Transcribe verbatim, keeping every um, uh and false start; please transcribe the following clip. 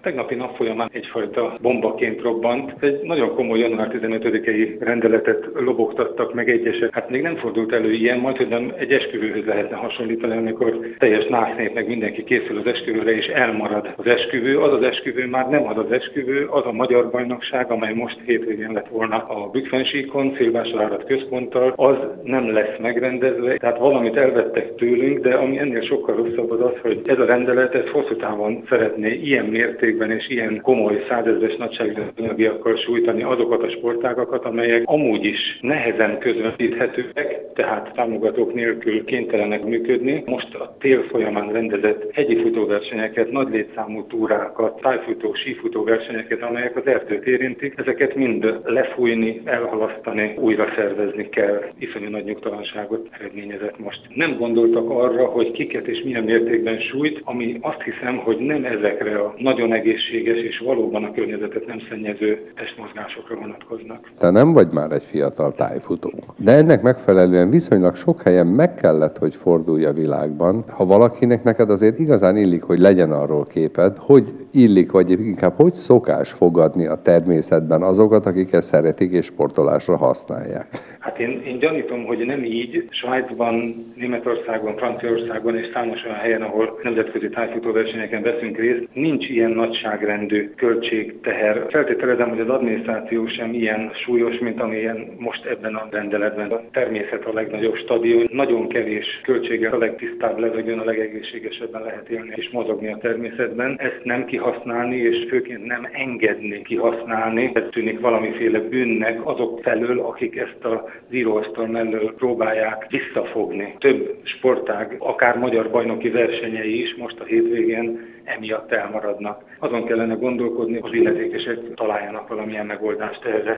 tegnapi nap folyamán egyfajta bombaként robbant. Egy nagyon komoly január tizenötödikei rendeletet lobogtattak meg egyesek. Hát még nem fordult elő ilyen, majd hogy nem egy esküvőhöz lehetne hasonlítani, amikor teljes násznép meg mindenki készül az esküvőre és elmarad az esküvő. Az az esküvő már nem az az esküvő, az a magyar bajnokság, amely most hétvégén lett volna a Bükkfensíkon, Szilvásvárad központtal, az nem lesz megrendezve. Tehát valamit elvettek tőlünk, de ami ennél sokkal rosszabb az az, hogy ez a rendelet ez hosszú távon szeretné ilyen mértékben és ilyen komoly százezres nagyságrendiakkal sújtani azokat a sportágakat, amelyek amúgy is nehezen közvetíthetőek, tehát támogatók nélkül kénytelenek működni. Most a tél folyamán rendezett hegyi futóversenyeket, nagy létszámú túrákat, tájfutó, sífutó versenyeket, amelyek az erdőt érintik, ezeket mind lefújni, elhalasztani, újra szervezni kell. Iszonyú nagy nyugtalanságot eredményezett most. Nem gondoltak arra, hogy kiket és milyen mértékben sújt, ami azt hiszem, hogy nem ezekre a nagyon egészséges és valóban a környezetet nem szennyező testmozgásokra vonatkoznak. Te nem vagy már egy fiatal tájfutó, de ennek megfelelően viszonylag sok helyen meg kellett, hogy fordulj a világban. Ha valakinek neked azért igazán illik, hogy legyen arról képed, hogy illik, vagy inkább hogy szokás fogadni a természetben azokat, akik ezt szeretik és sportolásra használják. Hát én, én gyanítom, hogy nem így. Svájcban, Németországban, Franciaországban és számos olyan helyen, ahol nemzetközi tájfutóversenyeken veszünk részt, nincs ilyen nagyságrendű költségteher. Feltételezem, hogy az adminisztráció sem ilyen súlyos, mint amilyen most ebben a rendeletben. A természet a legnagyobb stadion, nagyon kevés költséggel a legtisztább levegőn, a legegészségesebben lehet élni és mozogni a természetben. Ezt nem kihasználni, és főként nem engedni kihasználni, ez tűnik valamiféle bűnnek azok felől, akik ezt a íróasztal mellől próbálják visszafogni. Több sportág, akár magyar bajnoki versenyei is most a hétvégén emiatt elmaradnak. Azon kellene gondolkodni, hogy az illetékesek találjanak valamilyen megoldást erre.